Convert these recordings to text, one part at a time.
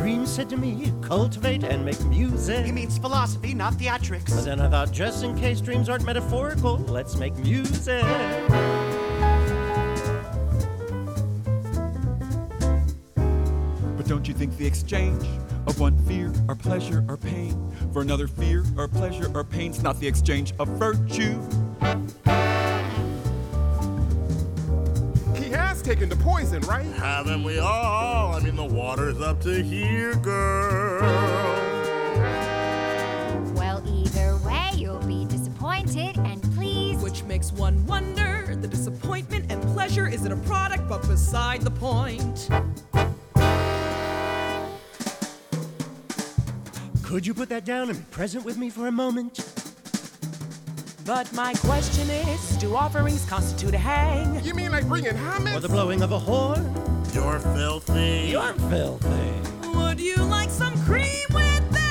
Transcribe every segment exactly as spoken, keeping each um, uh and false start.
dream said to me, cultivate and make music. He means philosophy, not theatrics. But then I thought, just in case dreams aren't metaphorical, let's make music. But don't you think the exchange of one fear or pleasure or pain for another fear or pleasure or pain's not the exchange of virtue? He has taken the poison, right? Haven't we all? I mean, the water's up to here, girl. Well, either way, you'll be disappointed and pleased. Which makes one wonder, the disappointment and pleasure isn't a product, but beside the point. Could you put that down and be present with me for a moment? But my question is, do offerings constitute a hang? You mean like bringing hummus? Or the blowing of a horn? You're filthy. You're filthy. Would you like some cream with that?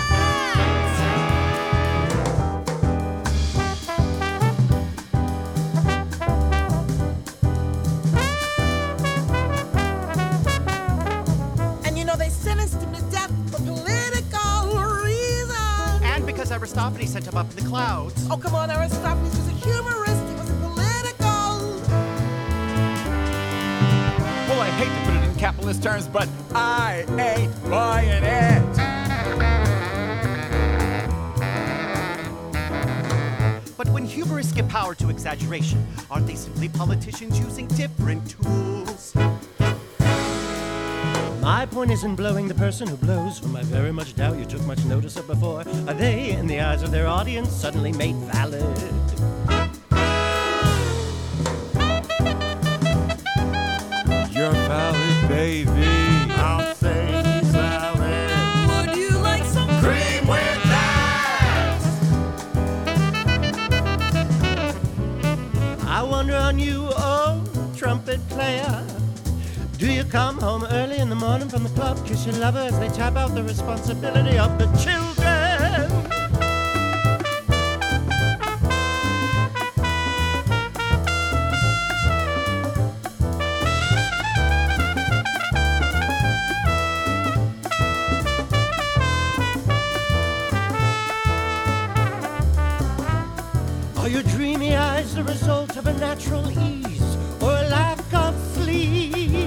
And you know they sentenced him to death for political reasons. And because Aristophanes sent him up in the clouds. Oh, come on, Aristophanes was a humorist. He wasn't political. Well, I hate to put it in capitalist terms, but I ain't buying it. But when humorists give power to exaggeration, aren't they simply politicians using different tools? My point isn't blowing the person who blows, whom I very much doubt you took much notice of before. Are they, in the eyes of their audience, suddenly made valid? You're valid, baby. I'll say he's valid. Would you like some cream with that? I wonder on you, oh, trumpet player. Do you come home early in the morning from the club, kiss your lover as they tap out the responsibility of the children? Are your dreamy eyes the result of a natural ease or a lack of sleep?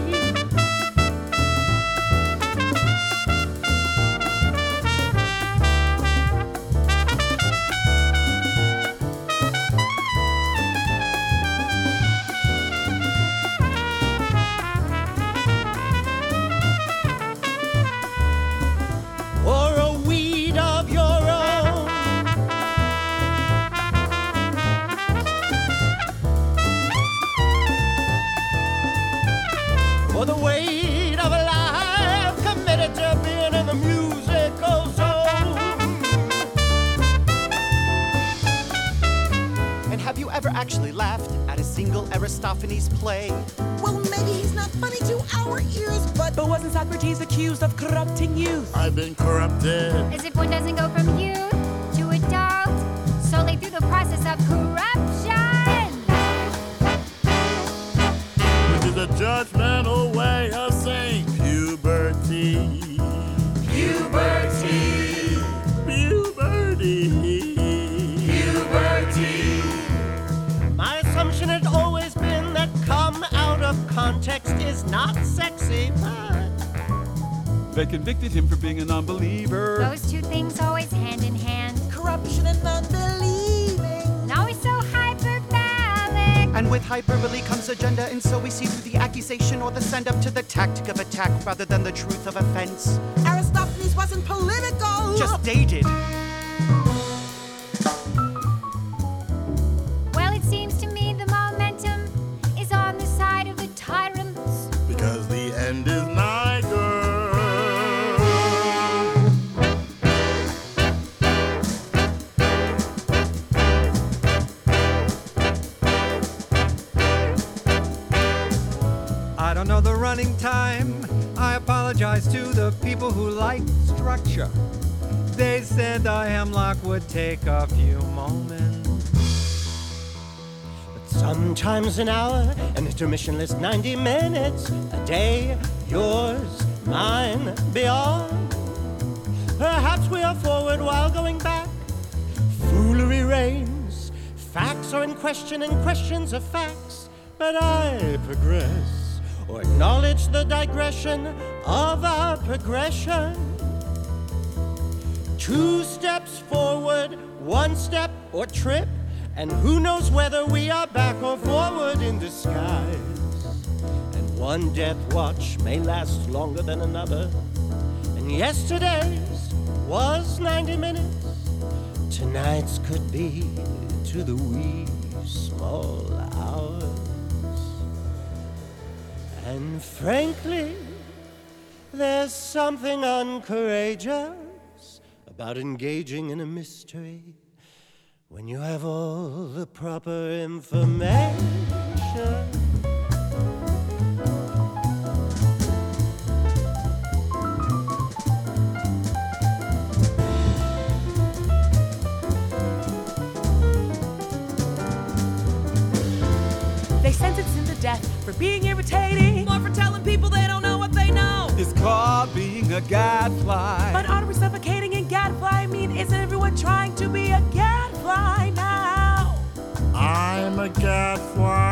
Or a weed of your own? Or the weight of a life committed to being in the musical zone? And have you ever actually laughed at a single Aristophanes play? Well, maybe he's not funny to our ears, but... But wasn't Socrates accused of corrupting youth? I've been corrupted. As if one doesn't go from youth to adult solely through the process of corruption. Which is a judgmental way of saying puberty. Puberty! Puberty. Puberty! My assumption had always been that come out of context is not sexy, but They convicted him for being a non-believer. Those two things always hand in hand. Corruption and unbelieving. Now he's so hyperbolic. And with hyperbole comes agenda, and so we see through the accusation or the send-up to the tactic of attack rather than the truth of offense. Aristophanes wasn't political. Just dated. Well, it seems to me the momentum is on the side of the tyrants. Because the end is nigh, girl. I don't know the running time. I apologize to the people who like structure. They said the hemlock would take a few moments. But sometimes an hour, an intermissionless ninety minutes, a day, yours, mine, beyond. Perhaps we are forward while going back. Foolery reigns. Facts are in question and questions are facts. But I progress, or acknowledge the digression of our progression. Two steps forward, one step or trip, and who knows whether we are back or forward in disguise. And one death watch may last longer than another, and yesterday's was ninety minutes. Tonight's could be to the wee small hours. And frankly, there's something uncourageous about engaging in a mystery when you have all the proper information. They sentence him to death for being irritating, or for telling people they don't know what they know. It's called being a gadfly. But aren't we suffocating in gadfly? I mean, isn't everyone trying to be a gadfly now? I'm a gadfly.